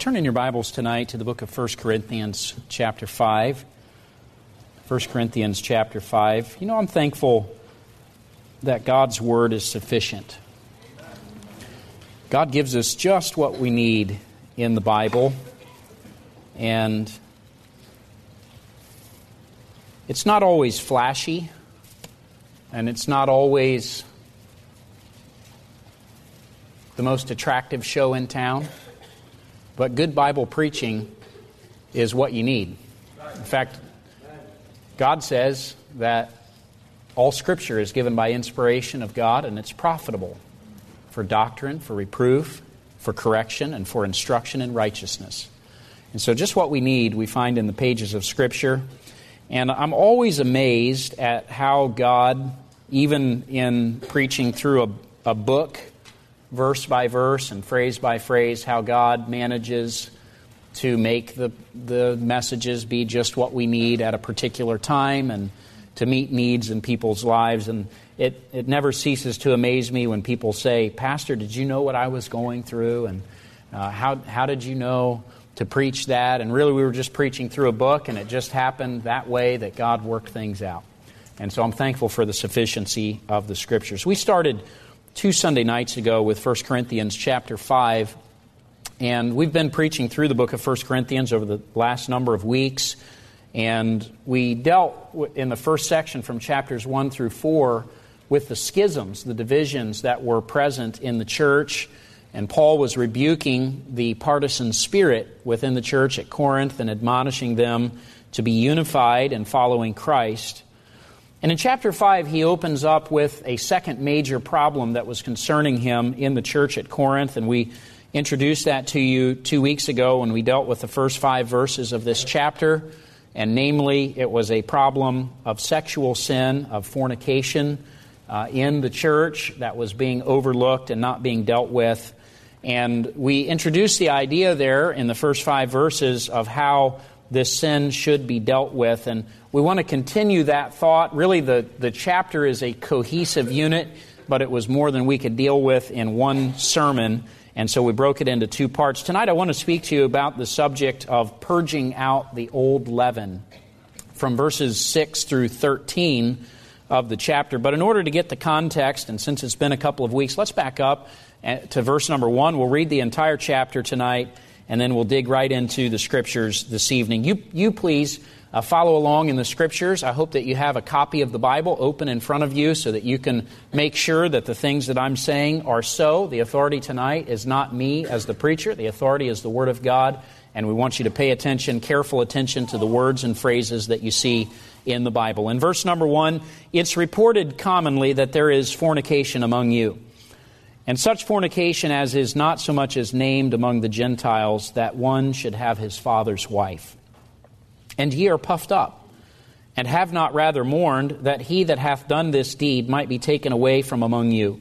Turn in your Bibles tonight to the book of 1 Corinthians chapter 5. 1 Corinthians chapter 5. You know, I'm thankful that God's Word is sufficient. God gives us just what we need in the Bible. And it's not always flashy. And it's not always the most attractive show in town. But good Bible preaching is what you need. In fact, God says that all Scripture is given by inspiration of God, and it's profitable for doctrine, for reproof, for correction, and for instruction in righteousness. And so just what we need, we find in the pages of Scripture. And I'm always amazed at how God, even in preaching through a book, verse by verse and phrase by phrase, how God manages to make the messages be just what we need at a particular time and to meet needs in people's lives. And it never ceases to amaze me when people say, "Pastor, did you know what I was going through? And how did you know to preach that?" And really, we were just preaching through a book, and it just happened that way that God worked things out. And so I'm thankful for the sufficiency of the Scriptures. We started 2 Sunday nights ago with 1 Corinthians chapter 5, and we've been preaching through the book of 1 Corinthians over the last number of weeks, and we dealt in the first section from chapters 1 through 4 with the schisms, the divisions that were present in the church, and Paul was rebuking the partisan spirit within the church at Corinth and admonishing them to be unified and following Christ. And in chapter 5, he opens up with a second major problem that was concerning him in the church at Corinth. And we introduced that to you 2 weeks ago when we dealt with the first 5 verses of this chapter. And namely, it was a problem of sexual sin, of fornication in the church that was being overlooked and not being dealt with. And we introduced the idea there in the first 5 verses of how this sin should be dealt with. And we want to continue that thought. Really, the chapter is a cohesive unit, but it was more than we could deal with in one sermon. And so we broke it into 2 parts. Tonight I want to speak to you about the subject of purging out the old leaven from verses 6 through 13 of the chapter. But in order to get the context, and since it's been a couple of weeks, let's back up to verse number 1. We'll read the entire chapter tonight, and then we'll dig right into the Scriptures this evening. You please follow along in the Scriptures. I hope that you have a copy of the Bible open in front of you so that you can make sure that the things that I'm saying are so. The authority tonight is not me as the preacher. The authority is the Word of God, and we want you to pay attention, careful attention to the words and phrases that you see in the Bible. In verse number 1, it's reported commonly that there is fornication among you. And such fornication as is not so much as named among the Gentiles, that one should have his father's wife. And ye are puffed up, and have not rather mourned, that he that hath done this deed might be taken away from among you.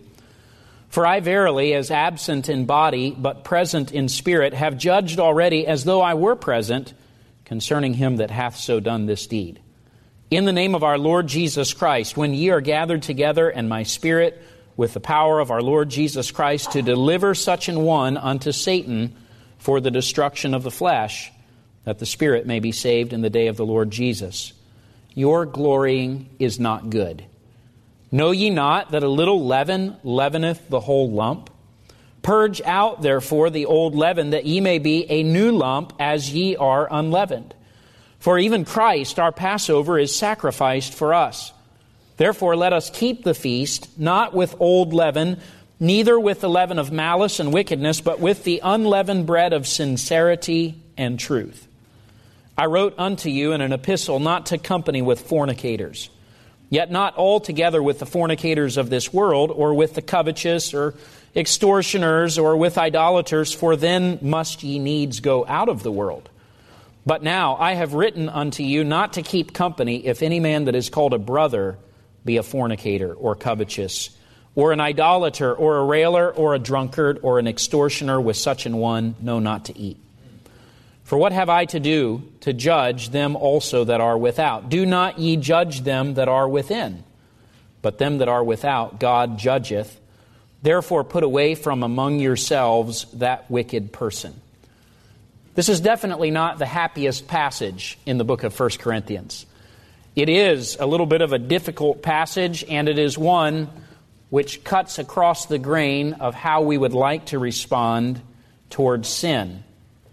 For I verily, as absent in body, but present in spirit, have judged already, as though I were present, concerning him that hath so done this deed. In the name of our Lord Jesus Christ, when ye are gathered together, and my spirit, with the power of our Lord Jesus Christ, to deliver such an one unto Satan for the destruction of the flesh, that the spirit may be saved in the day of the Lord Jesus. Your glorying is not good. Know ye not that a little leaven leaveneth the whole lump? Purge out therefore the old leaven, that ye may be a new lump, as ye are unleavened. For even Christ our Passover is sacrificed for us. Therefore let us keep the feast, not with old leaven, neither with the leaven of malice and wickedness, but with the unleavened bread of sincerity and truth. I wrote unto you in an epistle not to company with fornicators, yet not altogether with the fornicators of this world, or with the covetous, or extortioners, or with idolaters, for then must ye needs go out of the world. But now I have written unto you not to keep company, if any man that is called a brother be a fornicator, or covetous, or an idolater, or a railer, or a drunkard, or an extortioner, with such an one know not to eat. For what have I to do to judge them also that are without? Do not ye judge them that are within, but them that are without God judgeth. Therefore put away from among yourselves that wicked person. This is definitely not the happiest passage in the book of 1 Corinthians. It is a little bit of a difficult passage, and it is one which cuts across the grain of how we would like to respond towards sin.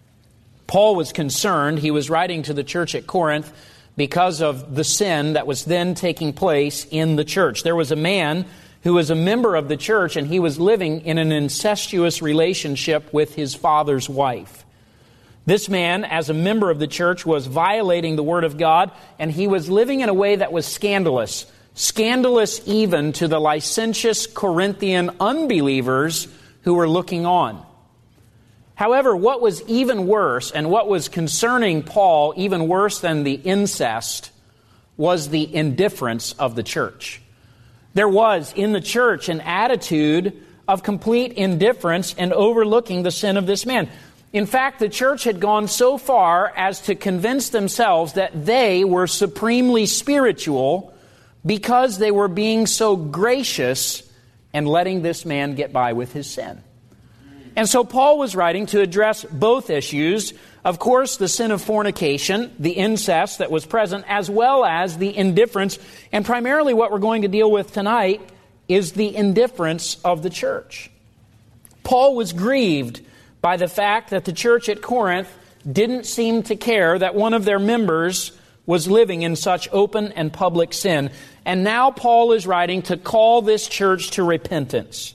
Paul was concerned. He was writing to the church at Corinth because of the sin that was then taking place in the church. There was a man who was a member of the church, and he was living in an incestuous relationship with his father's wife. This man, as a member of the church, was violating the Word of God, and he was living in a way that was scandalous. Scandalous even to the licentious Corinthian unbelievers who were looking on. However, what was even worse, and what was concerning Paul even worse than the incest, was the indifference of the church. There was in the church an attitude of complete indifference and overlooking the sin of this man. In fact, the church had gone so far as to convince themselves that they were supremely spiritual because they were being so gracious and letting this man get by with his sin. And so Paul was writing to address both issues. Of course, the sin of fornication, the incest that was present, as well as the indifference. And primarily what we're going to deal with tonight is the indifference of the church. Paul was grieved by the fact that the church at Corinth didn't seem to care that one of their members was living in such open and public sin. And now Paul is writing to call this church to repentance.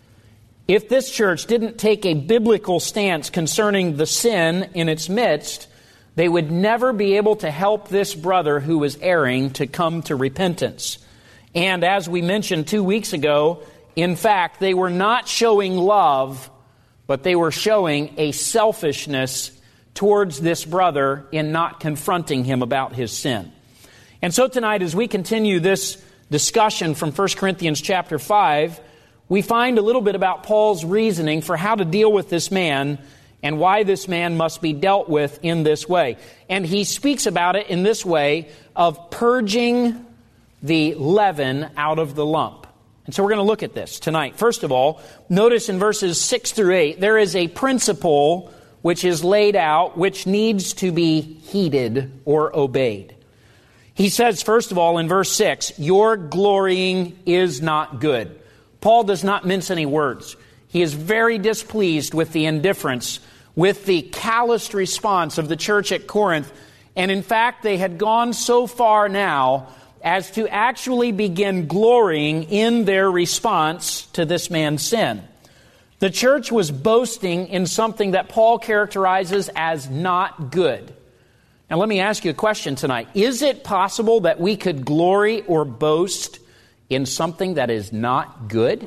If this church didn't take a biblical stance concerning the sin in its midst, they would never be able to help this brother who was erring to come to repentance. And as we mentioned 2 weeks ago, in fact, they were not showing love, but they were showing a selfishness towards this brother in not confronting him about his sin. And so tonight, as we continue this discussion from 1 Corinthians chapter 5, we find a little bit about Paul's reasoning for how to deal with this man and why this man must be dealt with in this way. And he speaks about it in this way of purging the leaven out of the lump. And so we're going to look at this tonight. First of all, notice in verses 6 through 8, there is a principle which is laid out which needs to be heeded or obeyed. He says, first of all, in verse 6, your glorying is not good. Paul does not mince any words. He is very displeased with the indifference, with the calloused response of the church at Corinth. And in fact, they had gone so far now as to actually begin glorying in their response to this man's sin. The church was boasting in something that Paul characterizes as not good. Now let me ask you a question tonight. Is it possible that we could glory or boast in something that is not good?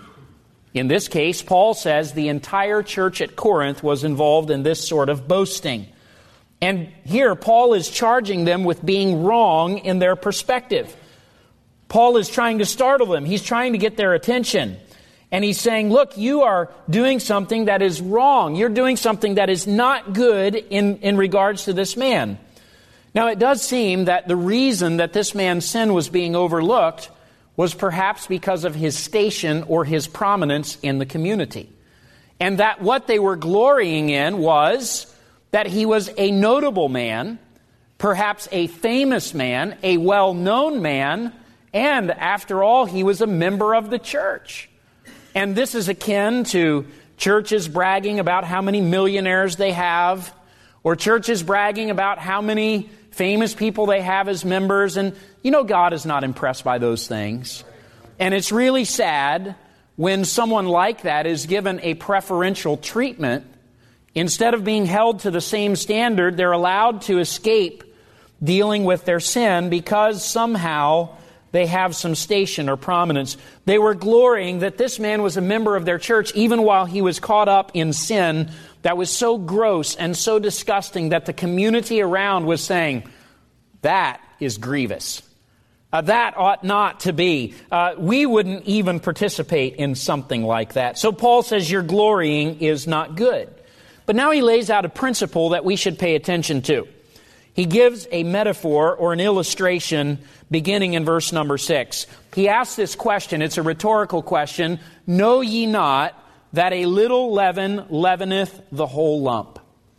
In this case, Paul says the entire church at Corinth was involved in this sort of boasting. And here Paul is charging them with being wrong in their perspective. Paul is trying to startle them. He's trying to get their attention. And he's saying, look, you are doing something that is wrong. You're doing something that is not good in regards to this man. Now, it does seem that the reason that this man's sin was being overlooked was perhaps because of his station or his prominence in the community. And that what they were glorying in was that he was a notable man, perhaps a famous man, a well-known man, and after all, he was a member of the church. And this is akin to churches bragging about how many millionaires they have, or churches bragging about how many famous people they have as members. And you know, God is not impressed by those things. And it's really sad when someone like that is given a preferential treatment. Instead of being held to the same standard, they're allowed to escape dealing with their sin because somehow they have some station or prominence. They were glorying that this man was a member of their church even while he was caught up in sin that was so gross and so disgusting that the community around was saying, that is grievous. That ought not to be. We wouldn't even participate in something like that. So Paul says your glorying is not good. But now he lays out a principle that we should pay attention to. He gives a metaphor or an illustration beginning in verse number 6. He asks this question. It's a rhetorical question. Know ye not that a little leaven leaveneth the whole lump?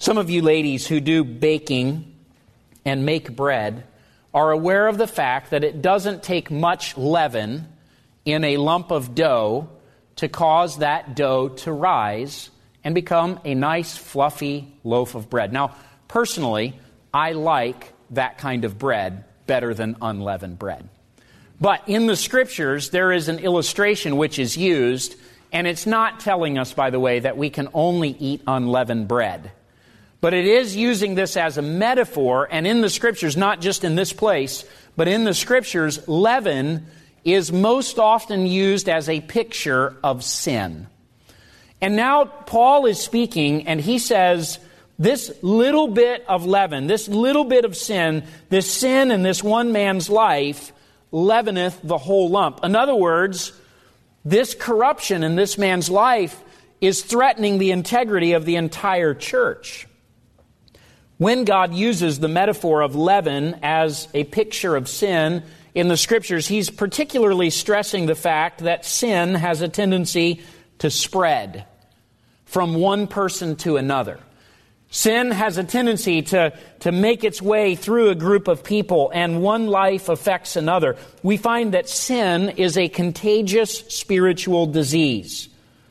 Some of you ladies who do baking and make bread are aware of the fact that it doesn't take much leaven in a lump of dough to cause that dough to rise and become a nice, fluffy loaf of bread. Now, personally, I like that kind of bread better than unleavened bread. But in the Scriptures, there is an illustration which is used, and it's not telling us, by the way, that we can only eat unleavened bread. But it is using this as a metaphor, and in the Scriptures, not just in this place, but in the Scriptures, leaven is most often used as a picture of sin. And now Paul is speaking, and he says, this little bit of leaven, this little bit of sin, this sin in this one man's life, leaveneth the whole lump. In other words, this corruption in this man's life is threatening the integrity of the entire church. When God uses the metaphor of leaven as a picture of sin in the Scriptures, He's particularly stressing the fact that sin has a tendency to spread from one person to another. Sin has a tendency to make its way through a group of people, and one life affects another. We find that sin is a contagious spiritual disease.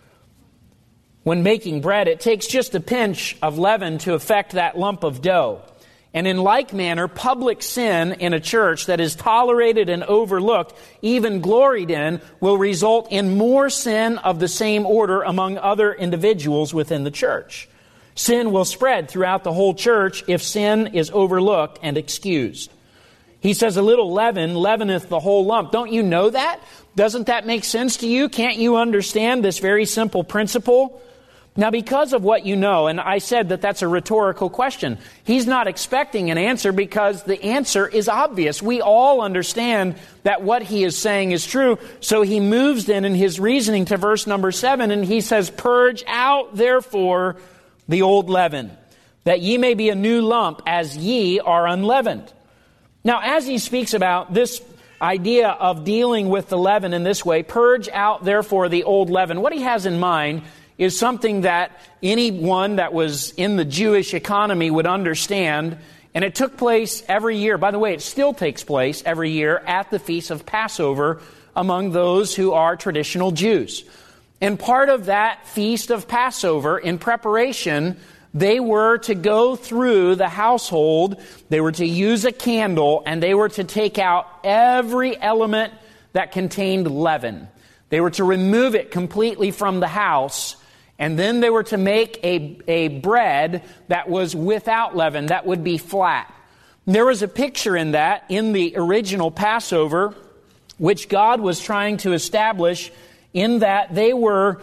When making bread, it takes just a pinch of leaven to affect that lump of dough. And in like manner, public sin in a church that is tolerated and overlooked, even gloried in, will result in more sin of the same order among other individuals within the church. Sin will spread throughout the whole church if sin is overlooked and excused. He says, a little leaven leaveneth the whole lump. Don't you know that? Doesn't that make sense to you? Can't you understand this very simple principle? Now, because of what you know, and I said that that's a rhetorical question, he's not expecting an answer because the answer is obvious. We all understand that what he is saying is true. So he moves then in his reasoning to verse number 7, and he says, purge out, therefore, the old leaven, that ye may be a new lump, as ye are unleavened. Now, as he speaks about this idea of dealing with the leaven in this way, purge out, therefore, the old leaven, what he has in mind is something that anyone that was in the Jewish economy would understand, and it took place every year. By the way, it still takes place every year at the Feast of Passover among those who are traditional Jews. And part of that Feast of Passover, in preparation, they were to go through the household, they were to use a candle, and they were to take out every element that contained leaven. They were to remove it completely from the house, and then they were to make a bread that was without leaven, that would be flat. There was a picture in that, in the original Passover, which God was trying to establish, in that they were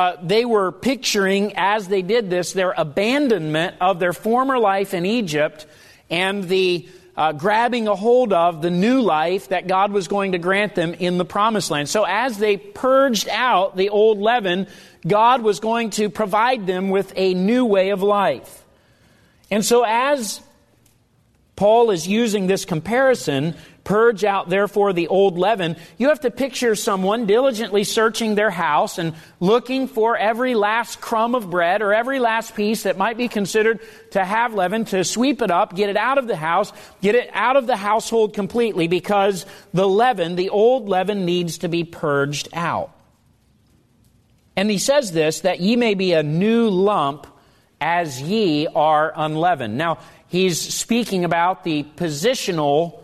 picturing, as they did this, their abandonment of their former life in Egypt and the grabbing a hold of the new life that God was going to grant them in the Promised Land. So as they purged out the old leaven, God was going to provide them with a new way of life. And so as Paul is using this comparison, purge out therefore the old leaven, you have to picture someone diligently searching their house and looking for every last crumb of bread or every last piece that might be considered to have leaven, to sweep it up, get it out of the house, get it out of the household completely, because the leaven, the old leaven, needs to be purged out. And he says this, that ye may be a new lump as ye are unleavened. Now, he's speaking about the positional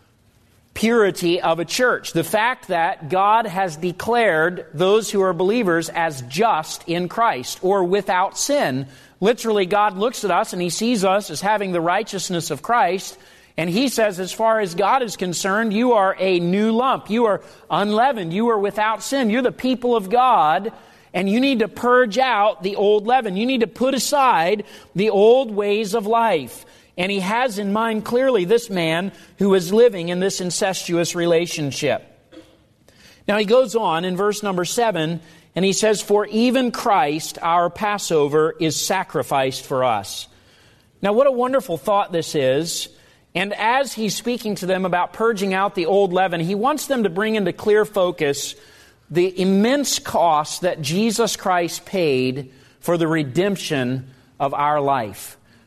purity of a church. The fact that God has declared those who are believers as just in Christ or without sin. Literally, God looks at us and He sees us as having the righteousness of Christ. And He says, as far as God is concerned, you are a new lump. You are unleavened. You are without sin. You're the people of God. And you need to purge out the old leaven. You need to put aside the old ways of life. And He has in mind clearly this man who is living in this incestuous relationship. Now he goes on in verse number 7, and he says, for even Christ, our Passover, is sacrificed for us. Now what a wonderful thought this is. And as he's speaking to them about purging out the old leaven, he wants them to bring into clear focus the immense cost that Jesus Christ paid for the redemption of our life.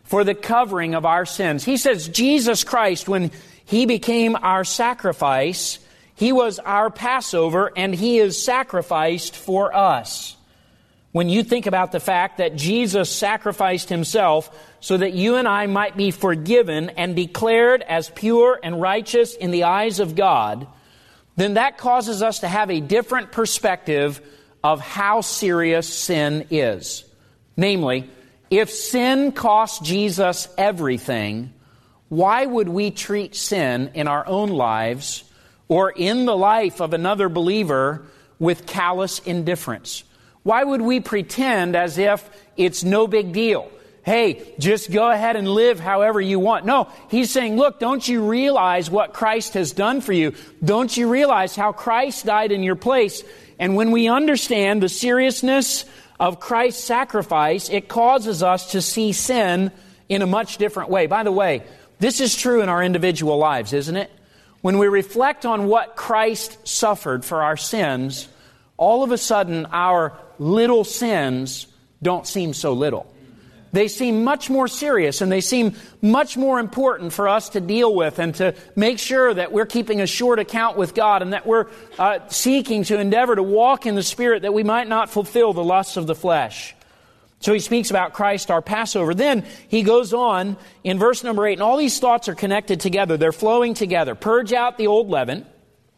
for the covering of our sins. He says Jesus Christ, when He became our sacrifice, He was our Passover, and He is sacrificed for us. When you think about the fact that Jesus sacrificed Himself so that you and I might be forgiven and declared as pure and righteous in the eyes of God, then that causes us to have a different perspective of how serious sin is. Namely, if sin cost Jesus everything, why would we treat sin in our own lives or in the life of another believer with callous indifference? Why would we pretend as if it's no big deal? Hey, just go ahead and live however you want. No, He's saying, look, don't you realize what Christ has done for you? Don't you realize how Christ died in your place? And when we understand the seriousness of Christ's sacrifice, it causes us to see sin in a much different way. By the way, this is true in our individual lives, isn't it? When we reflect on what Christ suffered for our sins, all of a sudden our little sins don't seem so little. They seem much more serious, and they seem much more important for us to deal with and to make sure that we're keeping a short account with God and that we're seeking to endeavor to walk in the Spirit that we might not fulfill the lusts of the flesh. So he speaks about Christ, our Passover. Then he goes on in verse number 8, and all these thoughts are connected together. They're flowing together. Purge out the old leaven,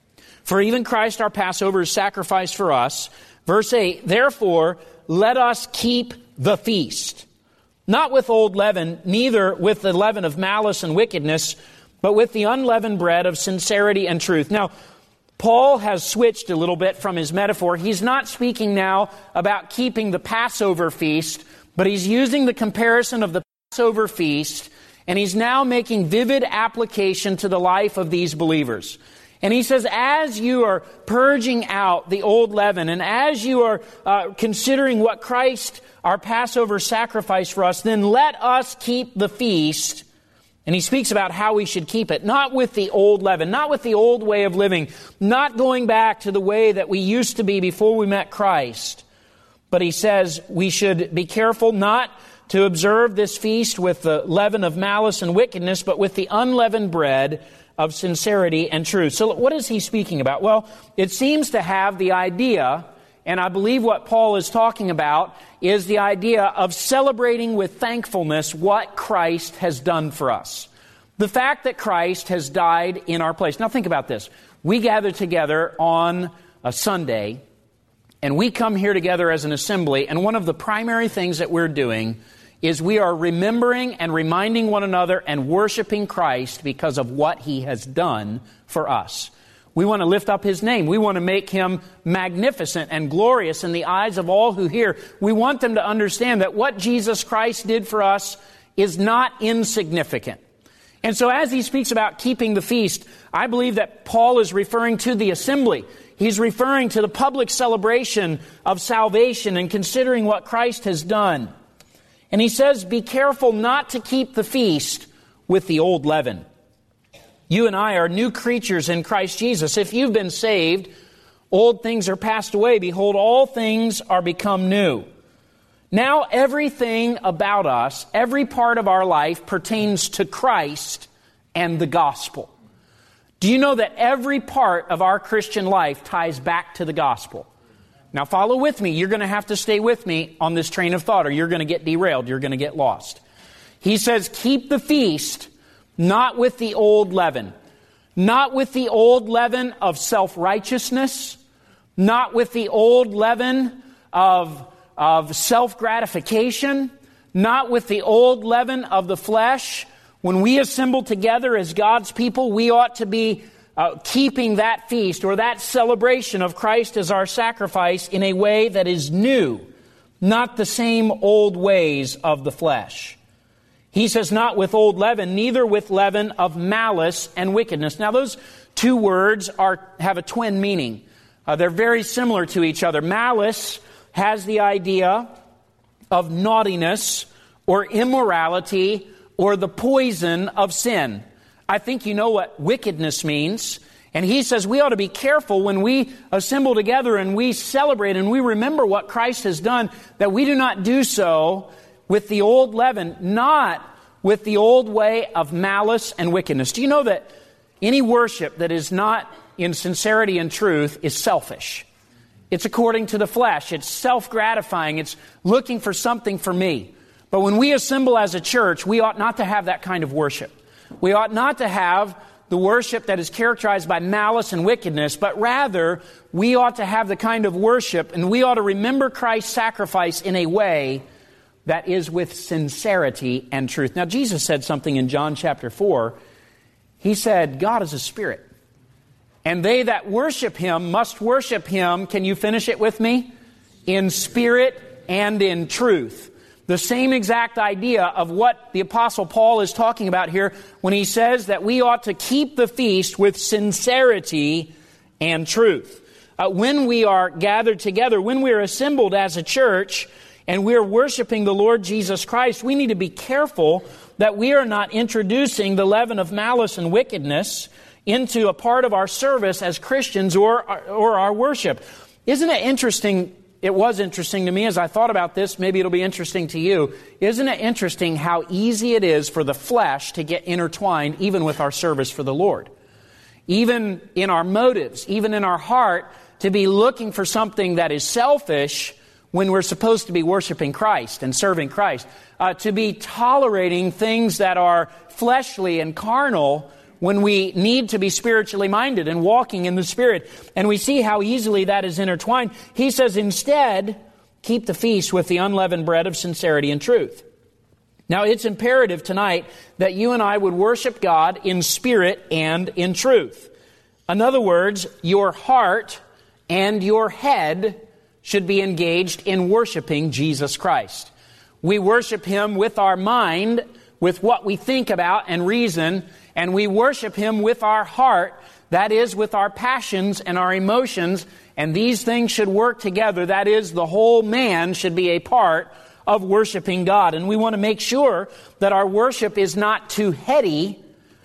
for even Christ, our Passover, is sacrificed for us. Verse 8, therefore, let us keep the feast. Not with old leaven, neither with the leaven of malice and wickedness, but with the unleavened bread of sincerity and truth. Now, Paul has switched a little bit from his metaphor. He's not speaking now about keeping the Passover feast, but he's using the comparison of the Passover feast, and he's now making vivid application to the life of these believers. And he says, as you are purging out the old leaven, and as you are considering what Christ, our Passover, sacrifice for us, then let us keep the feast. And he speaks about how we should keep it, not with the old leaven, not with the old way of living, not going back to the way that we used to be before we met Christ. But he says we should be careful not to observe this feast with the leaven of malice and wickedness, but with the unleavened bread of sincerity and truth. So what is he speaking about? Well, it seems to have the idea, and I believe what Paul is talking about is the idea of celebrating with thankfulness what Christ has done for us. The fact that Christ has died in our place. Now think about this. We gather together on a Sunday, and we come here together as an assembly, and one of the primary things that we're doing is we are remembering and reminding one another and worshiping Christ because of what He has done for us. We want to lift up His name. We want to make Him magnificent and glorious in the eyes of all who hear. We want them to understand that what Jesus Christ did for us is not insignificant. And so as he speaks about keeping the feast, I believe that Paul is referring to the assembly. He's referring to the public celebration of salvation and considering what Christ has done. And he says, be careful not to keep the feast with the old leaven. You and I are new creatures in Christ Jesus. If you've been saved, old things are passed away. Behold, all things are become new. Now everything about us, every part of our life pertains to Christ and the gospel. Do you know that every part of our Christian life ties back to the gospel? Now follow with me. You're going to have to stay with me on this train of thought or you're going to get derailed. You're going to get lost. He says, keep the feast not with the old leaven. Not with the old leaven of self-righteousness. Not with the old leaven of self-gratification. Not with the old leaven of the flesh. When we assemble together as God's people, we ought to be keeping that feast or that celebration of Christ as our sacrifice in a way that is new, not the same old ways of the flesh. He says, not with old leaven, neither with leaven of malice and wickedness. Now those two words have a twin meaning. They're very similar to each other. Malice has the idea of naughtiness or immorality or the poison of sin. I think you know what wickedness means. And he says we ought to be careful when we assemble together and we celebrate and we remember what Christ has done, that we do not do so with the old leaven, not with the old way of malice and wickedness. Do you know that any worship that is not in sincerity and truth is selfish? It's according to the flesh. It's self-gratifying. It's looking for something for me. But when we assemble as a church, we ought not to have that kind of worship. We ought not to have the worship that is characterized by malice and wickedness, but rather we ought to have the kind of worship, and we ought to remember Christ's sacrifice in a way that is with sincerity and truth. Now, Jesus said something in John chapter 4. He said, God is a spirit, and they that worship Him must worship Him, can you finish it with me? In spirit and in truth. The same exact idea of what the Apostle Paul is talking about here when he says that we ought to keep the feast with sincerity and truth. When we are gathered together, when we are assembled as a church and we are worshiping the Lord Jesus Christ, we need to be careful that we are not introducing the leaven of malice and wickedness into a part of our service as Christians or our worship. Isn't it interesting? It was interesting to me as I thought about this. Maybe it'll be interesting to you. Isn't it interesting how easy it is for the flesh to get intertwined even with our service for the Lord? Even in our motives, even in our heart, to be looking for something that is selfish when we're supposed to be worshiping Christ and serving Christ. To be tolerating things that are fleshly and carnal when we need to be spiritually minded and walking in the Spirit. And we see how easily that is intertwined. He says, instead, keep the feast with the unleavened bread of sincerity and truth. Now, it's imperative tonight that you and I would worship God in spirit and in truth. In other words, your heart and your head should be engaged in worshiping Jesus Christ. We worship Him with our mind, with what we think about and reason, and we worship Him with our heart, that is, with our passions and our emotions, and these things should work together. That is, the whole man should be a part of worshiping God. And we want to make sure that our worship is not too heady,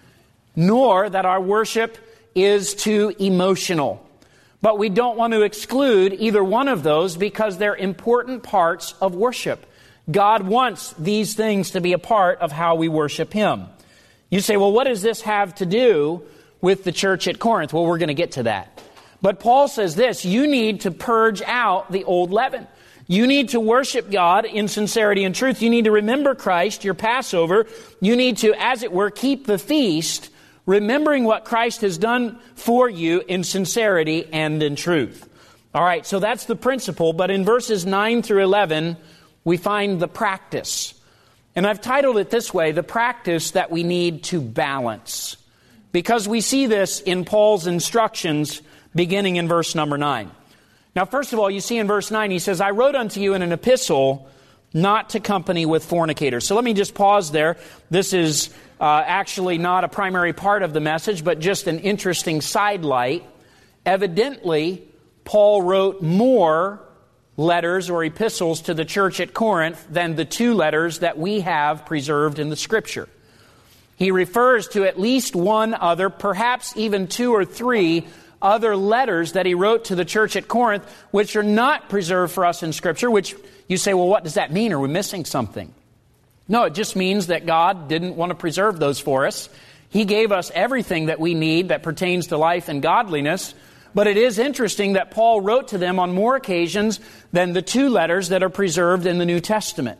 nor that our worship is too emotional. But we don't want to exclude either one of those because they're important parts of worship. God wants these things to be a part of how we worship Him. You say, well, what does this have to do with the church at Corinth? Well, we're going to get to that. But Paul says this, you need to purge out the old leaven. You need to worship God in sincerity and truth. You need to remember Christ, your Passover. You need to, as it were, keep the feast, remembering what Christ has done for you in sincerity and in truth. All right, so that's the principle. But in verses 9 through 11, we find the practice. And I've titled it this way, the practice that we need to balance. Because we see this in Paul's instructions beginning in verse number 9. Now, first of all, you see in verse 9, he says, I wrote unto you in an epistle not to company with fornicators. So let me just pause there. This is actually not a primary part of the message, but just an interesting sidelight. Evidently, Paul wrote more letters or epistles to the church at Corinth than the 2 letters that we have preserved in the Scripture. He refers to at least one other, perhaps even 2 or 3 other letters that he wrote to the church at Corinth, which are not preserved for us in Scripture, which you say, well, what does that mean? Are we missing something? No, it just means that God didn't want to preserve those for us. He gave us everything that we need that pertains to life and godliness. But it is interesting that Paul wrote to them on more occasions than the 2 letters that are preserved in the New Testament.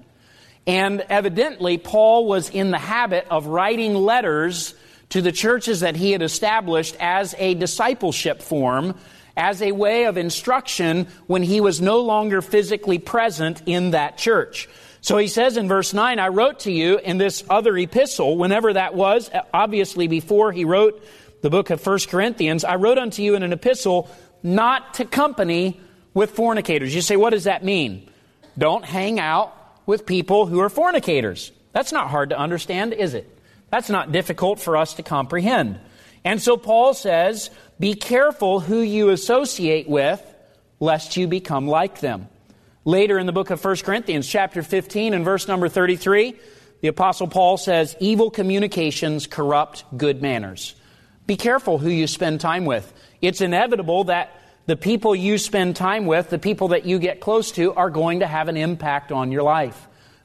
And evidently, Paul was in the habit of writing letters to the churches that he had established as a discipleship form, as a way of instruction when he was no longer physically present in that church. So he says in verse 9, I wrote to you in this other epistle, whenever that was, obviously before he wrote the book of 1 Corinthians, I wrote unto you in an epistle not to company with fornicators. You say, what does that mean? Don't hang out with people who are fornicators. That's not hard to understand, is it? That's not difficult for us to comprehend. And so Paul says, be careful who you associate with, lest you become like them. Later in the book of 1 Corinthians, chapter 15 and verse number 33, the Apostle Paul says, evil communications corrupt good manners. Be careful who you spend time with. It's inevitable that the people you spend time with, the people that you get close to, are going to have an impact on your life.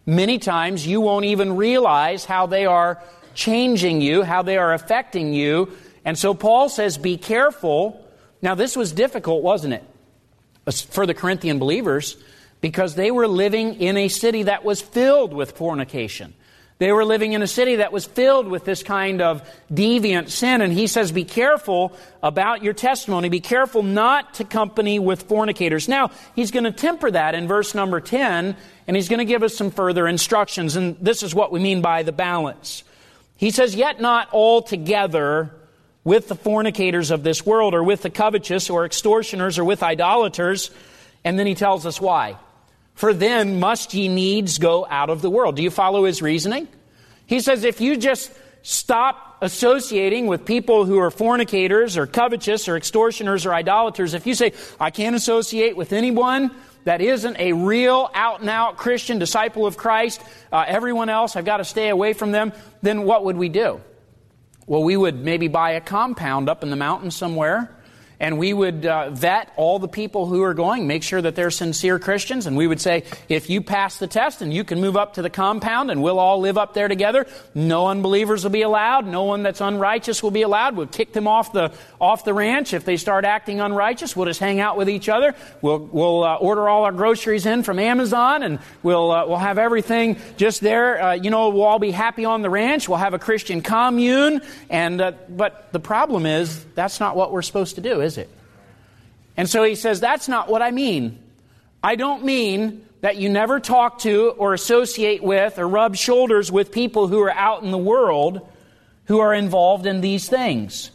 Many times you won't even realize how they are changing you, how they are affecting you. And so Paul says, be careful. Now this was difficult, wasn't it, for the Corinthian believers, because they were living in a city that was filled with fornication. They were living in a city that was filled with this kind of deviant sin. And he says, be careful about your testimony. Be careful not to company with fornicators. Now, he's going to temper that in verse number 10, and he's going to give us some further instructions. And this is what we mean by the balance. He says, yet not altogether with the fornicators of this world, or with the covetous, or extortioners, or with idolaters. And then he tells us why. For then must ye needs go out of the world. Do you follow his reasoning? He says if you just stop associating with people who are fornicators or covetous or extortioners or idolaters, if you say, I can't associate with anyone that isn't a real out-and-out Christian disciple of Christ, everyone else, I've got to stay away from them, then what would we do? Well, we would maybe buy a compound up in the mountains somewhere, and we would vet all the people who are going, make sure that they're sincere Christians. And we would say, if you pass the test and you can move up to the compound and we'll all live up there together, no unbelievers will be allowed. No one that's unrighteous will be allowed. We'll kick them off the ranch. If they start acting unrighteous, we'll just hang out with each other. We'll order all our groceries in from Amazon, and we'll have everything just there. We'll all be happy on the ranch. We'll have a Christian commune. But the problem is, that's not what we're supposed to do, is it? And so he says, that's not what I mean. I don't mean that you never talk to or associate with or rub shoulders with people who are out in the world who are involved in these things.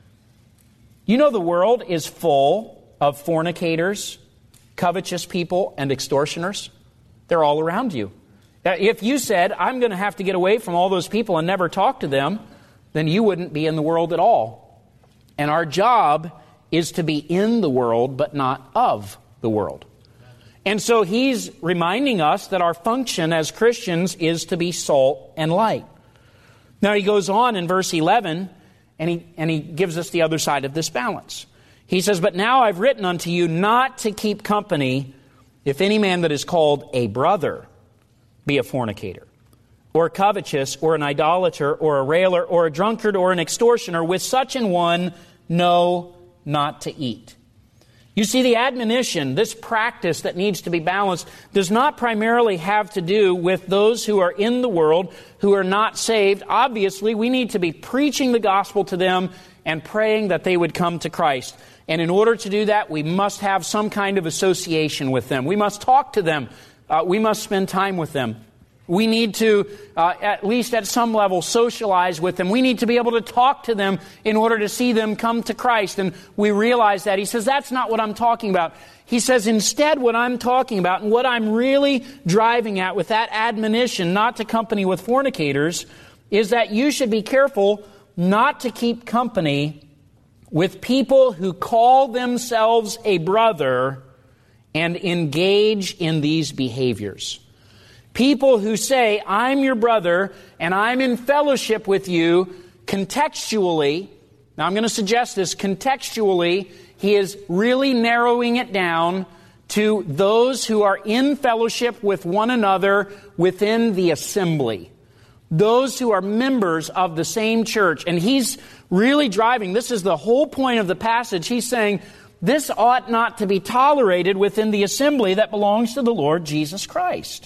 You know, the world is full of fornicators, covetous people, and extortioners. They're all around you. If you said, I'm going to have to get away from all those people and never talk to them, then you wouldn't be in the world at all. And our job is to be in the world, but not of the world. And so he's reminding us that our function as Christians is to be salt and light. Now he goes on in verse 11, and he gives us the other side of this balance. He says, but now I've written unto you not to keep company if any man that is called a brother be a fornicator, or covetous, or an idolater, or a railer, or a drunkard, or an extortioner. With such an one, no, not to eat. You see, the admonition, this practice that needs to be balanced, does not primarily have to do with those who are in the world, who are not saved. Obviously, we need to be preaching the gospel to them and praying that they would come to Christ. And in order to do that, we must have some kind of association with them. We must talk to them. We must spend time with them. We need to, at least at some level, socialize with them. We need to be able to talk to them in order to see them come to Christ. And we realize that. He says, that's not what I'm talking about. He says, instead, what I'm talking about and what I'm really driving at with that admonition not to company with fornicators is that you should be careful not to keep company with people who call themselves a brother and engage in these behaviors. People who say, I'm your brother and I'm in fellowship with you contextually. Now I'm going to suggest this. Contextually, he is really narrowing it down to those who are in fellowship with one another within the assembly. Those who are members of the same church. And he's really driving, this is the whole point of the passage. He's saying, this ought not to be tolerated within the assembly that belongs to the Lord Jesus Christ.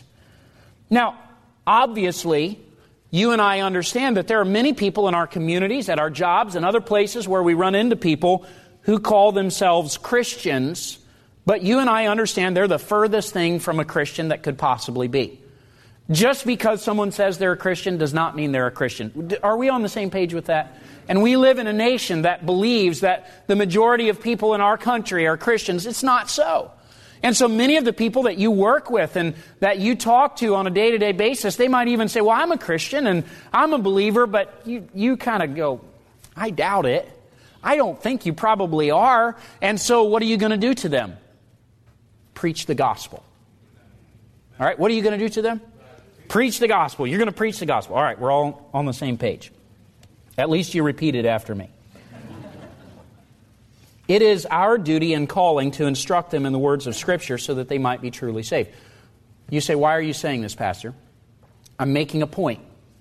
Now, obviously, you and I understand that there are many people in our communities, at our jobs, and other places where we run into people who call themselves Christians, but you and I understand they're the furthest thing from a Christian that could possibly be. Just because someone says they're a Christian does not mean they're a Christian. Are we on the same page with that? And we live in a nation that believes that the majority of people in our country are Christians. It's not so. And so many of the people that you work with and that you talk to on a day-to-day basis, they might even say, well, I'm a Christian and I'm a believer, but you kind of go, I doubt it. I don't think you probably are. And so what are you going to do to them? Preach the gospel. All right, what are you going to do to them? Preach the gospel. You're going to preach the gospel. All right, we're all on the same page. At least you repeat it after me. It is our duty and calling to instruct them in the words of Scripture so that they might be truly saved. You say, why are you saying this, Pastor? I'm making a point.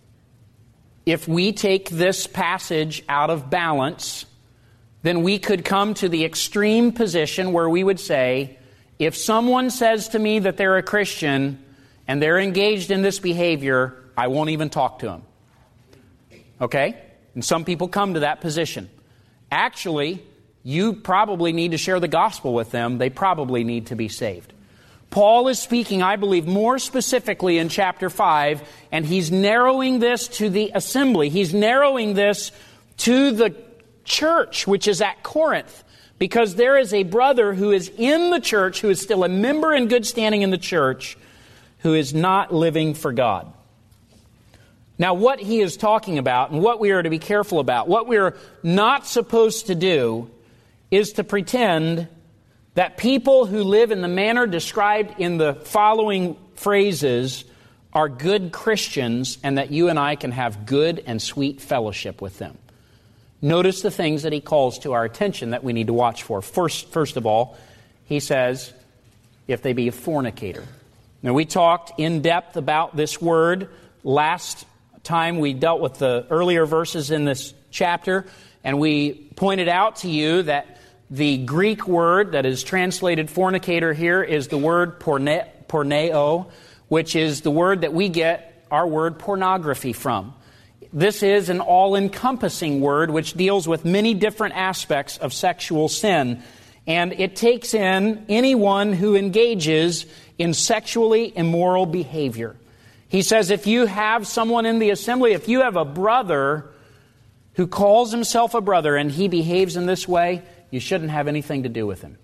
If we take this passage out of balance, then we could come to the extreme position where we would say, if someone says to me that they're a Christian and they're engaged in this behavior, I won't even talk to them. Okay? And some people come to that position. Actually, you probably need to share the gospel with them. They probably need to be saved. Paul is speaking, I believe, more specifically in chapter 5, and he's narrowing this to the assembly. He's narrowing this to the church, which is at Corinth, because there is a brother who is in the church, who is still a member in good standing in the church, who is not living for God. Now, what he is talking about, and what we are to be careful about, what we are not supposed to do, is to pretend that people who live in the manner described in the following phrases are good Christians, and that you and I can have good and sweet fellowship with them. Notice the things that he calls to our attention that we need to watch for. First of all, he says, if they be a fornicator. Now, we talked in depth about this word last time we dealt with the earlier verses in this chapter, and we pointed out to you that the Greek word that is translated fornicator here is the word porneo, which is the word that we get our word pornography from. This is an all-encompassing word which deals with many different aspects of sexual sin, and it takes in anyone who engages in sexually immoral behavior. He says if you have someone in the assembly, if you have a brother who calls himself a brother and he behaves in this way, you shouldn't have anything to do with him.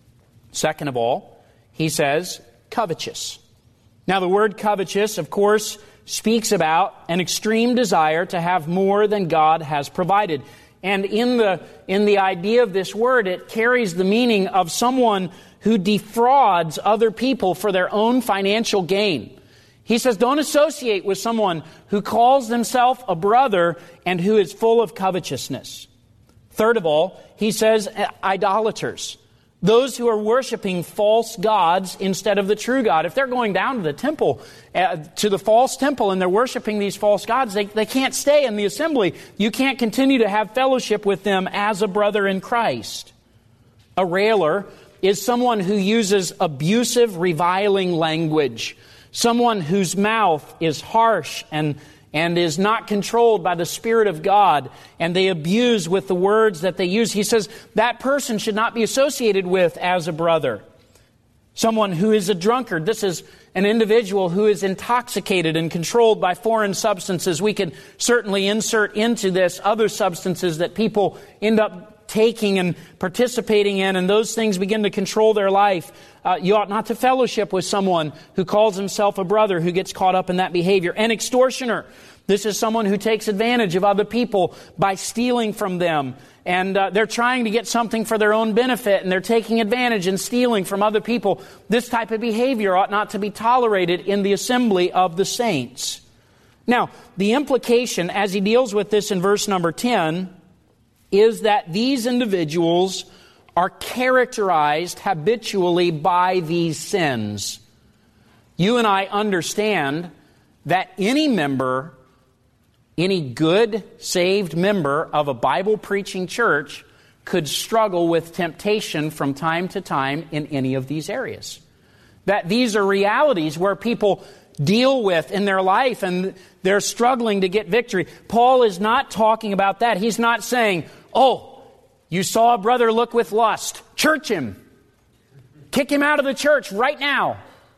Second of all, he says covetous. Now, the word covetous, of course, speaks about an extreme desire to have more than God has provided. And in the idea of this word, it carries the meaning of someone who defrauds other people for their own financial gain. He says, don't associate with someone who calls themselves a brother and who is full of covetousness. Third of all, he says idolaters. Those who are worshiping false gods instead of the true God. If they're going down to the temple, to the false temple, and they're worshiping these false gods, they can't stay in the assembly. You can't continue to have fellowship with them as a brother in Christ. A railer is someone who uses abusive, reviling language. Someone whose mouth is harsh and is not controlled by the Spirit of God, and they abuse with the words that they use. He says that person should not be associated with as a brother. Someone who is a drunkard. This is an individual who is intoxicated and controlled by foreign substances. We can certainly insert into this other substances that people end up taking and participating in, and those things begin to control their life. You ought not to fellowship with someone who calls himself a brother who gets caught up in that behavior. An extortioner. This is someone who takes advantage of other people by stealing from them. And they're trying to get something for their own benefit, and they're taking advantage and stealing from other people. This type of behavior ought not to be tolerated in the assembly of the saints. Now, the implication, as he deals with this in verse number 10, is that these individuals are characterized habitually by these sins. You and I understand that any member, any good, saved member of a Bible-preaching church could struggle with temptation from time to time in any of these areas. That these are realities where people deal with in their life, and they're struggling to get victory. Paul is not talking about that. He's not saying, oh, you saw a brother look with lust. Church him. Kick him out of the church right now.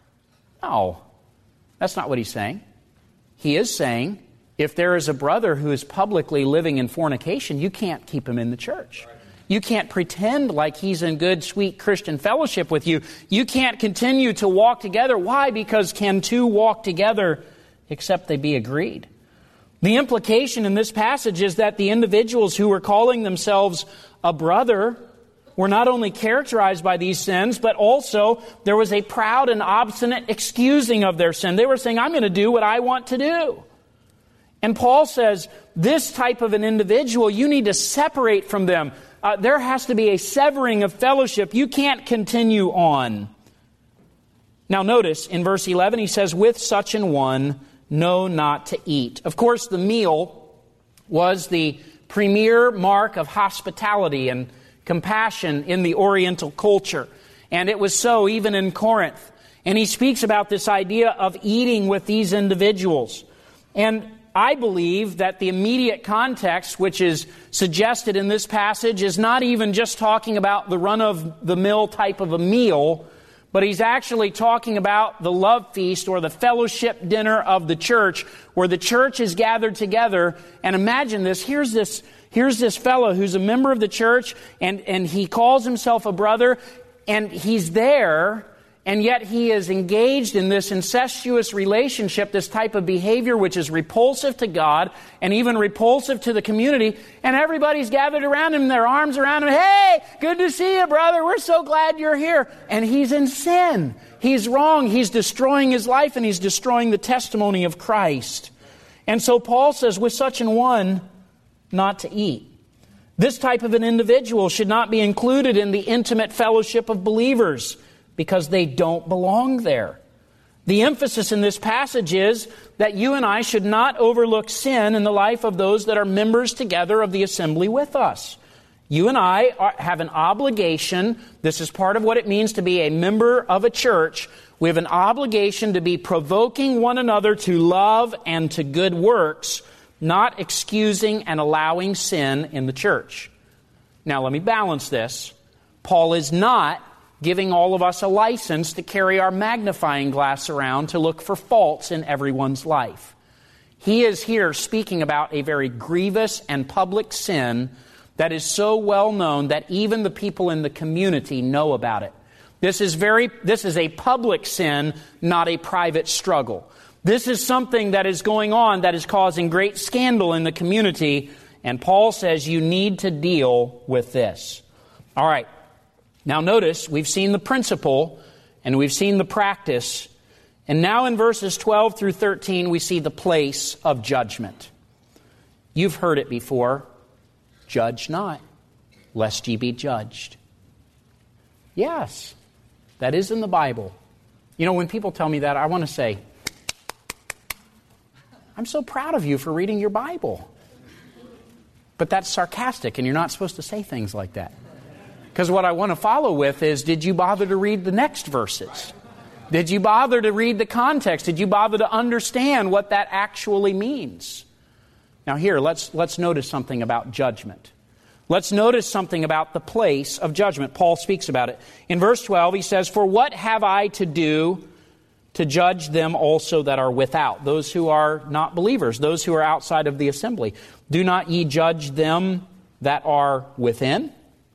No, that's not what he's saying. He is saying, if there is a brother who is publicly living in fornication, you can't keep him in the church. You can't pretend like he's in good, sweet Christian fellowship with you. You can't continue to walk together. Why? Because can two walk together except they be agreed? The implication in this passage is that the individuals who were calling themselves a brother were not only characterized by these sins, but also there was a proud and obstinate excusing of their sin. They were saying, I'm going to do what I want to do. And Paul says, this type of an individual, you need to separate from them. There has to be a severing of fellowship. You can't continue on. Now notice, in verse 11, he says, with such an one, know not to eat. Of course, the meal was the premier mark of hospitality and compassion in the Oriental culture. And it was so even in Corinth. And he speaks about this idea of eating with these individuals. And I believe that the immediate context, which is suggested in this passage, is not even just talking about the run-of-the-mill type of a meal, but he's actually talking about the love feast or the fellowship dinner of the church, where the church is gathered together. And imagine this, here's this fellow who's a member of the church, and he calls himself a brother, and he's there, and yet he is engaged in this incestuous relationship, this type of behavior which is repulsive to God and even repulsive to the community. And everybody's gathered around him, their arms around him. Hey, good to see you, brother. We're so glad you're here. And he's in sin. He's wrong. He's destroying his life, and he's destroying the testimony of Christ. And so Paul says, with such an one, not to eat. This type of an individual should not be included in the intimate fellowship of believers, because they don't belong there. The emphasis in this passage is that you and I should not overlook sin in the life of those that are members together of the assembly with us. You and I have an obligation. This is part of what it means to be a member of a church. We have an obligation to be provoking one another to love and to good works, not excusing and allowing sin in the church. Now, let me balance this. Paul is not giving all of us a license to carry our magnifying glass around to look for faults in everyone's life. He is here speaking about a very grievous and public sin that is so well known that even the people in the community know about it. This is a public sin, not a private struggle. This is something that is going on that is causing great scandal in the community, and Paul says you need to deal with this. All right. Now notice, we've seen the principle and we've seen the practice. And now in verses 12 through 13, we see the place of judgment. You've heard it before. Judge not, lest ye be judged. Yes, that is in the Bible. You know, when people tell me that, I want to say, I'm so proud of you for reading your Bible. But that's sarcastic, and you're not supposed to say things like that. Because what I want to follow with is, did you bother to read the next verses? Did you bother to read the context? Did you bother to understand what that actually means? Now here, let's notice something about judgment. Let's notice something about the place of judgment. Paul speaks about it. In verse 12, he says, "For what have I to do to judge them also that are without?" Those who are not believers, those who are outside of the assembly. "Do not ye judge them that are within?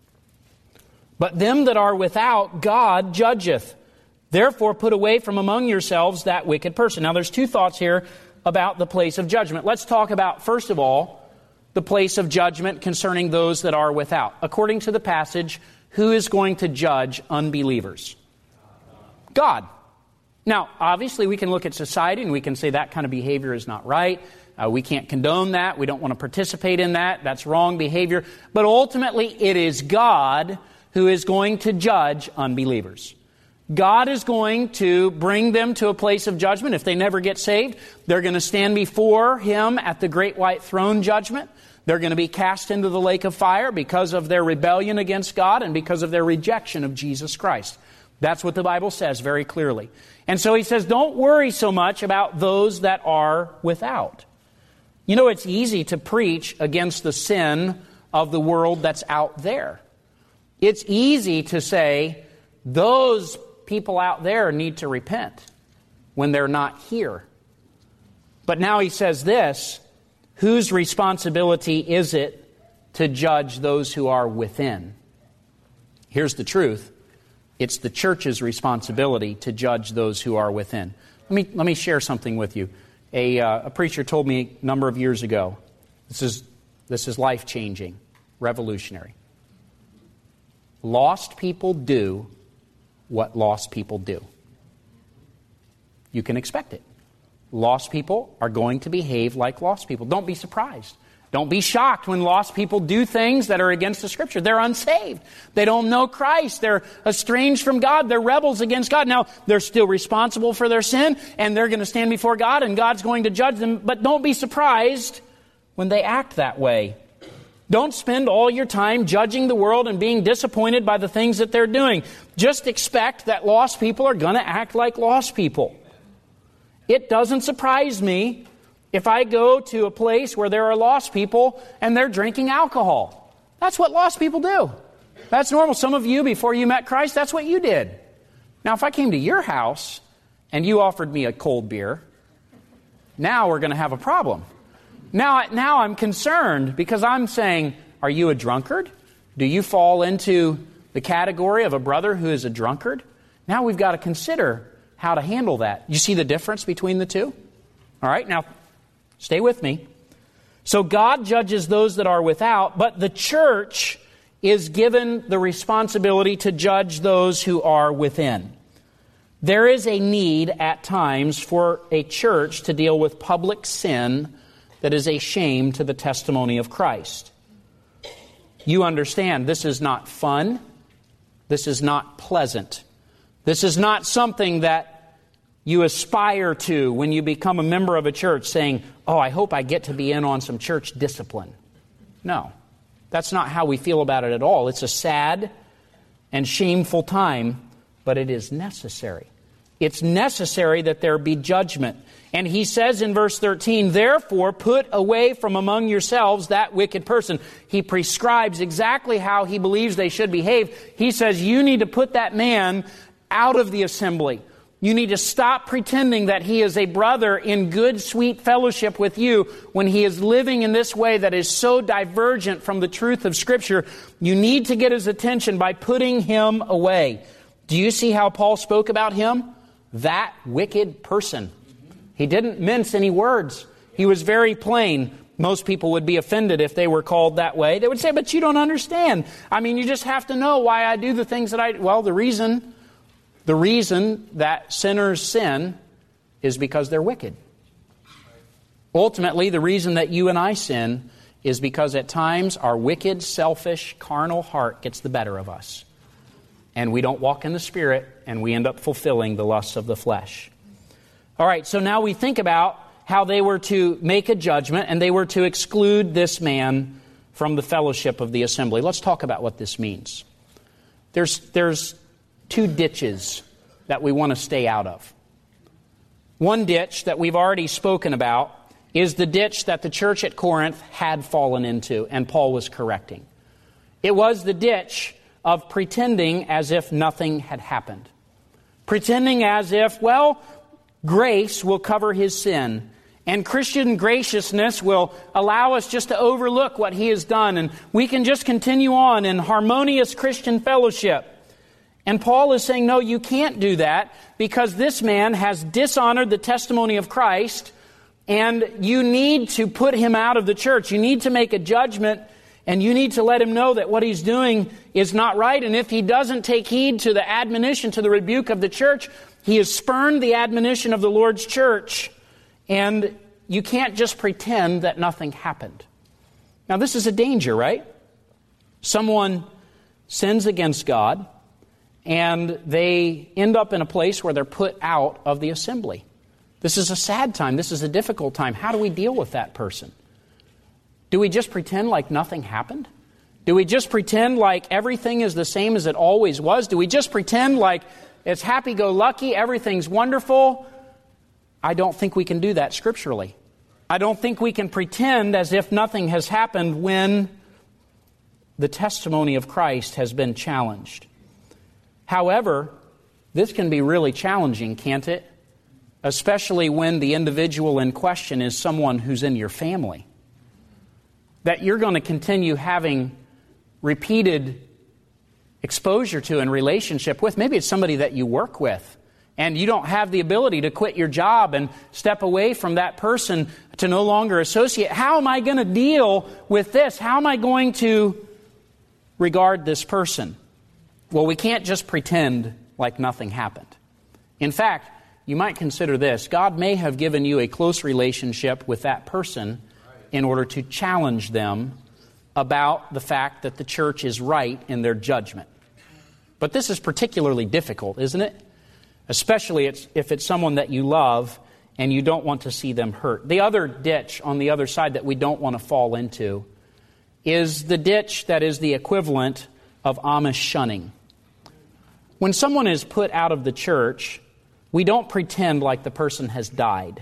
But them that are without, God judgeth. Therefore put away from among yourselves that wicked person." Now there's two thoughts here about the place of judgment. Let's talk about, first of all, the place of judgment concerning those that are without. According to the passage, who is going to judge unbelievers? God. Now, obviously we can look at society and we can say that kind of behavior is not right. We can't condone that. We don't want to participate in that. That's wrong behavior. But ultimately, it is God who is going to judge unbelievers. God is going to bring them to a place of judgment. If they never get saved, they're going to stand before Him at the great white throne judgment. They're going to be cast into the lake of fire because of their rebellion against God and because of their rejection of Jesus Christ. That's what the Bible says very clearly. And so he says, don't worry so much about those that are without. You know, it's easy to preach against the sin of the world that's out there. It's easy to say, those people out there need to repent when they're not here. But now he says this, whose responsibility is it to judge those who are within? Here's the truth. It's the church's responsibility to judge those who are within. Let me share something with you. A preacher told me a number of years ago, this is life-changing, revolutionary. Lost people do what lost people do. You can expect it. Lost people are going to behave like lost people. Don't be surprised. Don't be shocked when lost people do things that are against the Scripture. They're unsaved. They don't know Christ. They're estranged from God. They're rebels against God. Now, they're still responsible for their sin, and they're going to stand before God, and God's going to judge them. But don't be surprised when they act that way. Don't spend all your time judging the world and being disappointed by the things that they're doing. Just expect that lost people are going to act like lost people. It doesn't surprise me if I go to a place where there are lost people and they're drinking alcohol. That's what lost people do. That's normal. Some of you, before you met Christ, that's what you did. Now, if I came to your house and you offered me a cold beer, now we're going to have a problem. Now I'm concerned because I'm saying, are you a drunkard? Do you fall into the category of a brother who is a drunkard? Now we've got to consider how to handle that. You see the difference between the two? All right, now stay with me. So God judges those that are without, but the church is given the responsibility to judge those who are within. There is a need at times for a church to deal with public sin that is a shame to the testimony of Christ. You understand, this is not fun. This is not pleasant. This is not something that you aspire to when you become a member of a church, saying, oh, I hope I get to be in on some church discipline. No, that's not how we feel about it at all. It's a sad and shameful time, but it is necessary. It's necessary that there be judgment. And he says in verse 13, therefore put away from among yourselves that wicked person. He prescribes exactly how he believes they should behave. He says you need to put that man out of the assembly. You need to stop pretending that he is a brother in good, sweet fellowship with you when he is living in this way that is so divergent from the truth of Scripture. You need to get his attention by putting him away. Do you see how Paul spoke about him? That wicked person. He didn't mince any words. He was very plain. Most people would be offended if they were called that way. They would say, but you don't understand. I mean, you just have to know why I do the things that I do. Well, the reason that sinners sin is because they're wicked. Ultimately, the reason that you and I sin is because at times our wicked, selfish, carnal heart gets the better of us. And we don't walk in the Spirit, and we end up fulfilling the lusts of the flesh. All right, so now we think about how they were to make a judgment, and they were to exclude this man from the fellowship of the assembly. Let's talk about what this means. There's two ditches that we want to stay out of. One ditch that we've already spoken about is the ditch that the church at Corinth had fallen into, and Paul was correcting. It was the ditch of pretending as if nothing had happened. Pretending as if, well, grace will cover his sin, and Christian graciousness will allow us just to overlook what he has done, and we can just continue on in harmonious Christian fellowship. And Paul is saying, no, you can't do that, because this man has dishonored the testimony of Christ, and you need to put him out of the church. You need to make a judgment, and you need to let him know that what he's doing is not right. And if he doesn't take heed to the admonition, to the rebuke of the church, he has spurned the admonition of the Lord's church. And you can't just pretend that nothing happened. Now, this is a danger, right? Someone sins against God, and they end up in a place where they're put out of the assembly. This is a sad time. This is a difficult time. How do we deal with that person? Do we just pretend like nothing happened? Do we just pretend like everything is the same as it always was? Do we just pretend like it's happy-go-lucky, everything's wonderful? I don't think we can do that scripturally. I don't think we can pretend as if nothing has happened when the testimony of Christ has been challenged. However, this can be really challenging, can't it? Especially when the individual in question is someone who's in your family. That you're going to continue having repeated exposure to and relationship with. Maybe it's somebody that you work with, and you don't have the ability to quit your job and step away from that person to no longer associate. How am I going to deal with this? How am I going to regard this person? Well, we can't just pretend like nothing happened. In fact, you might consider this. God may have given you a close relationship with that person, in order to challenge them about the fact that the church is right in their judgment. But this is particularly difficult, isn't it? Especially if it's someone that you love and you don't want to see them hurt. The other ditch on the other side that we don't want to fall into is the ditch that is the equivalent of Amish shunning. When someone is put out of the church, we don't pretend like the person has died.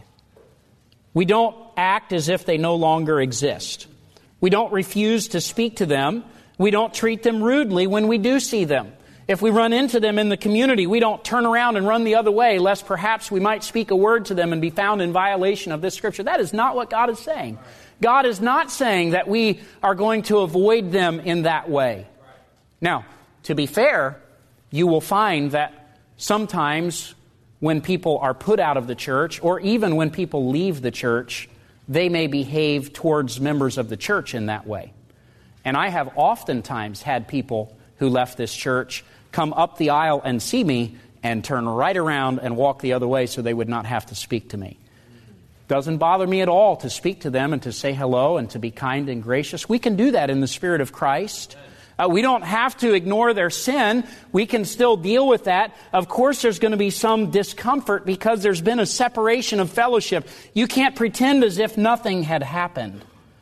We don't act as if they no longer exist. We don't refuse to speak to them. We don't treat them rudely when we do see them. If we run into them in the community, we don't turn around and run the other way, lest perhaps we might speak a word to them and be found in violation of this Scripture. That is not what God is saying. God is not saying that we are going to avoid them in that way. Now, to be fair, you will find that sometimes when people are put out of the church, or even when people leave the church, they may behave towards members of the church in that way. And I have oftentimes had people who left this church come up the aisle and see me and turn right around and walk the other way so they would not have to speak to me. Doesn't bother me at all to speak to them and to say hello and to be kind and gracious. We can do that in the Spirit of Christ. We don't have to ignore their sin. We can still deal with that. Of course, there's going to be some discomfort because there's been a separation of fellowship. You can't pretend as if nothing had happened.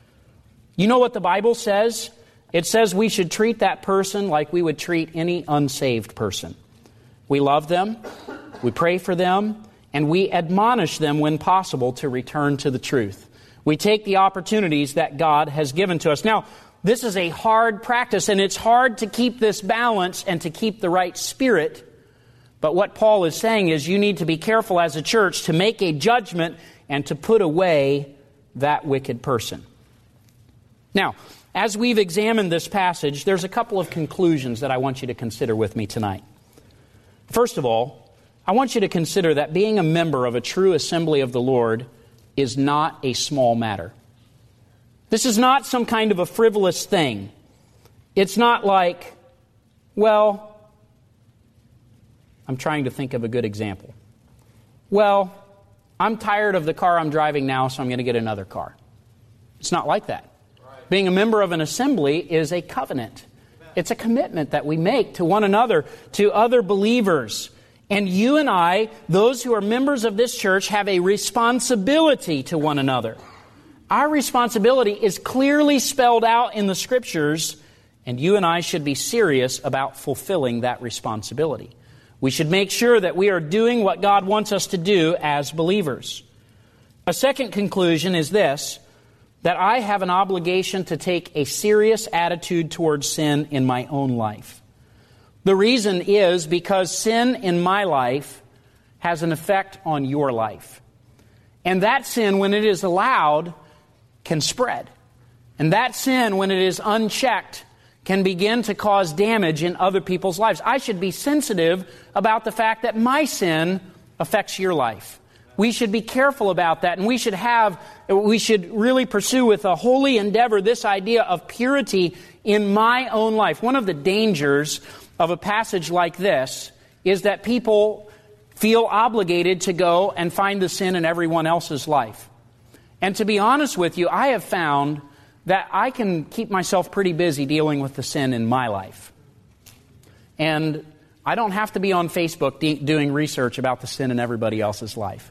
You know what the Bible says? It says we should treat that person like we would treat any unsaved person. We love them, we pray for them, and we admonish them when possible to return to the truth. We take the opportunities that God has given to us. Now, this is a hard practice, and it's hard to keep this balance and to keep the right spirit. But what Paul is saying is you need to be careful as a church to make a judgment and to put away that wicked person. Now, as we've examined this passage, there's a couple of conclusions that I want you to consider with me tonight. First of all, I want you to consider that being a member of a true assembly of the Lord is not a small matter. This is not some kind of a frivolous thing. It's not like, well, I'm trying to think of a good example. Well, I'm tired of the car I'm driving now, so I'm going to get another car. It's not like that. Right. Being a member of an assembly is a covenant. It's a commitment that we make to one another, to other believers. And you and I, those who are members of this church, have a responsibility to one another. Our responsibility is clearly spelled out in the Scriptures, and you and I should be serious about fulfilling that responsibility. We should make sure that we are doing what God wants us to do as believers. A second conclusion is this, that I have an obligation to take a serious attitude towards sin in my own life. The reason is because sin in my life has an effect on your life. And that sin, when it is allowed, can spread. And that sin, when it is unchecked, can begin to cause damage in other people's lives. I should be sensitive about the fact that my sin affects your life. We should be careful about that, and we should really pursue with a holy endeavor this idea of purity in my own life. One of the dangers of a passage like this is that people feel obligated to go and find the sin in everyone else's life. And to be honest with you, I have found that I can keep myself pretty busy dealing with the sin in my life. And I don't have to be on Facebook doing research about the sin in everybody else's life.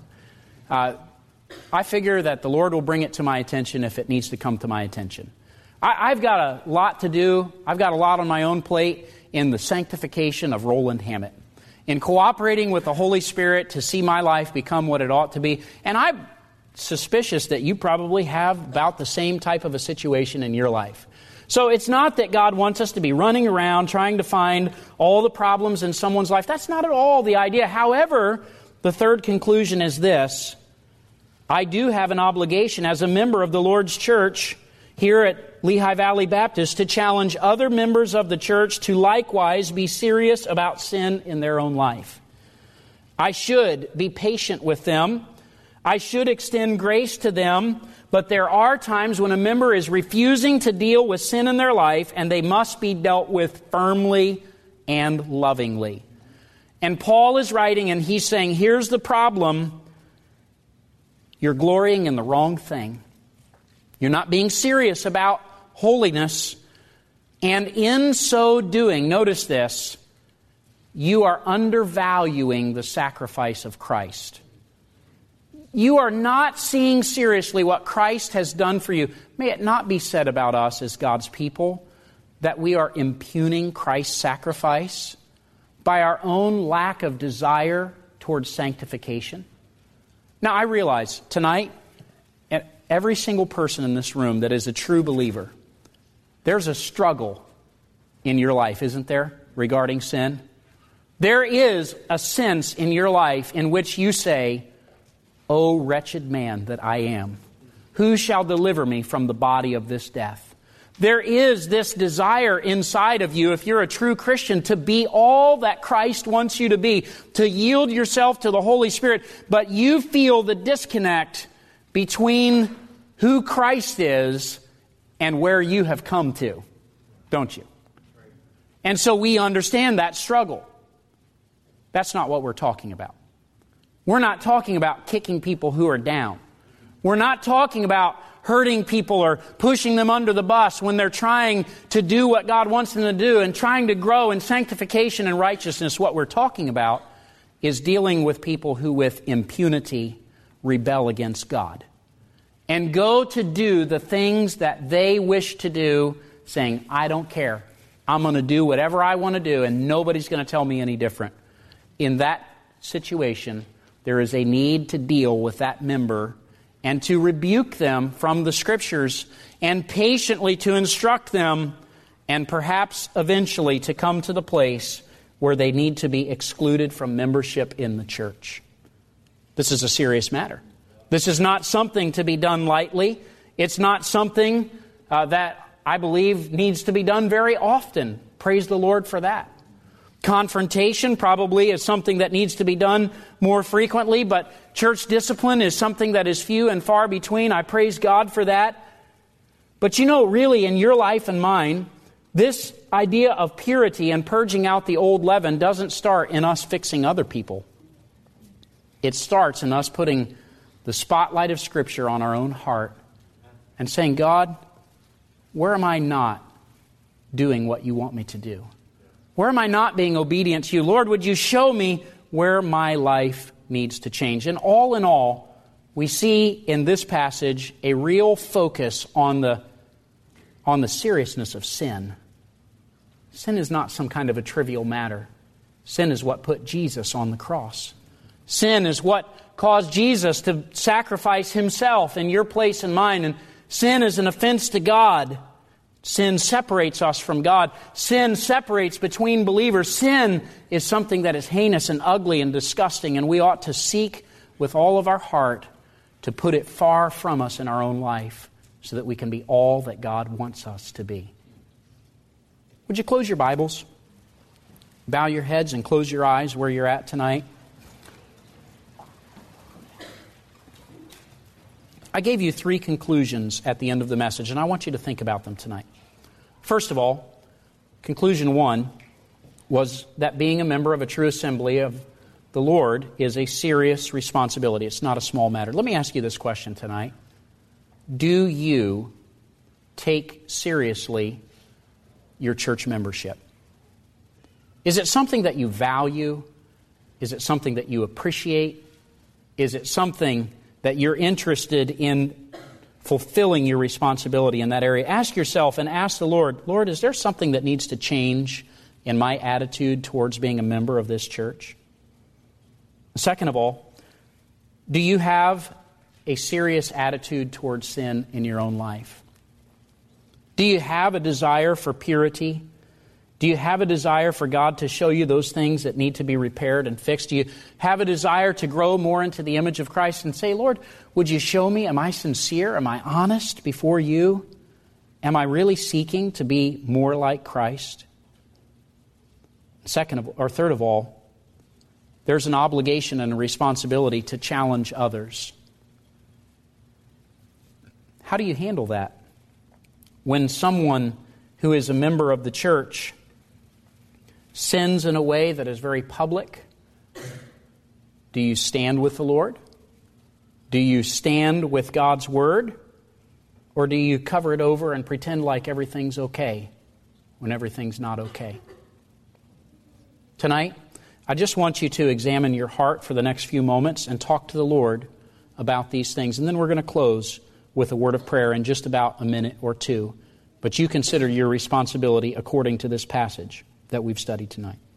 I figure that the Lord will bring it to my attention if it needs to come to my attention. I've got a lot to do. I've got a lot on my own plate in the sanctification of Roland Hammett, in cooperating with the Holy Spirit to see my life become what it ought to be. And I'm suspicious that you probably have about the same type of a situation in your life. So it's not that God wants us to be running around trying to find all the problems in someone's life. That's not at all the idea. However, the third conclusion is this. I do have an obligation as a member of the Lord's church here at Lehigh Valley Baptist to challenge other members of the church to likewise be serious about sin in their own life. I should be patient with them. I should extend grace to them, but there are times when a member is refusing to deal with sin in their life, and they must be dealt with firmly and lovingly. And Paul is writing, and he's saying, here's the problem. You're glorying in the wrong thing. You're not being serious about holiness. And in so doing, notice this, you are undervaluing the sacrifice of Christ. You are not seeing seriously what Christ has done for you. May it not be said about us as God's people that we are impugning Christ's sacrifice by our own lack of desire towards sanctification. Now, I realize tonight, every single person in this room that is a true believer, there's a struggle in your life, isn't there, regarding sin? There is a sense in your life in which you say, "O wretched man that I am, who shall deliver me from the body of this death?" There is this desire inside of you, if you're a true Christian, to be all that Christ wants you to be, to yield yourself to the Holy Spirit, but you feel the disconnect between who Christ is and where you have come to, don't you? And so we understand that struggle. That's not what we're talking about. We're not talking about kicking people who are down. We're not talking about hurting people or pushing them under the bus when they're trying to do what God wants them to do and trying to grow in sanctification and righteousness. What we're talking about is dealing with people who with impunity rebel against God and go to do the things that they wish to do, saying, "I don't care. I'm going to do whatever I want to do and nobody's going to tell me any different." In that situation, there is a need to deal with that member and to rebuke them from the Scriptures and patiently to instruct them and perhaps eventually to come to the place where they need to be excluded from membership in the church. This is a serious matter. This is not something to be done lightly. It's not something that I believe needs to be done very often. Praise the Lord for that. Confrontation probably is something that needs to be done more frequently, but church discipline is something that is few and far between. I praise God for that. But you know, really, in your life and mine, this idea of purity and purging out the old leaven doesn't start in us fixing other people. It starts in us putting the spotlight of Scripture on our own heart and saying, "God, where am I not doing what you want me to do? Where am I not being obedient to you? Lord, would you show me where my life needs to change?" And all in all, we see in this passage a real focus on the seriousness of sin. Sin is not some kind of a trivial matter. Sin is what put Jesus on the cross. Sin is what caused Jesus to sacrifice himself in your place and mine. And sin is an offense to God. Sin separates us from God. Sin separates between believers. Sin is something that is heinous and ugly and disgusting, and we ought to seek with all of our heart to put it far from us in our own life so that we can be all that God wants us to be. Would you close your Bibles? Bow your heads and close your eyes where you're at tonight. I gave you 3 conclusions at the end of the message, and I want you to think about them tonight. First of all, conclusion 1 was that being a member of a true assembly of the Lord is a serious responsibility. It's not a small matter. Let me ask you this question tonight. Do you take seriously your church membership? Is it something that you value? Is it something that you appreciate? Is it something that you're interested in fulfilling your responsibility in that area? Ask yourself and ask the Lord, "Lord, is there something that needs to change in my attitude towards being a member of this church?" Second of all, do you have a serious attitude towards sin in your own life? Do you have a desire for purity? Do you have a desire for God to show you those things that need to be repaired and fixed? Do you have a desire to grow more into the image of Christ and say, "Lord, would you show me? Am I sincere? Am I honest before you? Am I really seeking to be more like Christ?" Third of all, there's an obligation and a responsibility to challenge others. How do you handle that? When someone who is a member of the church sins in a way that is very public, do you stand with the Lord? Do you stand with God's Word? Or do you cover it over and pretend like everything's okay when everything's not okay? Tonight, I just want you to examine your heart for the next few moments and talk to the Lord about these things. And then we're going to close with a word of prayer in just about a minute or two. But you consider your responsibility according to this passage that we've studied tonight.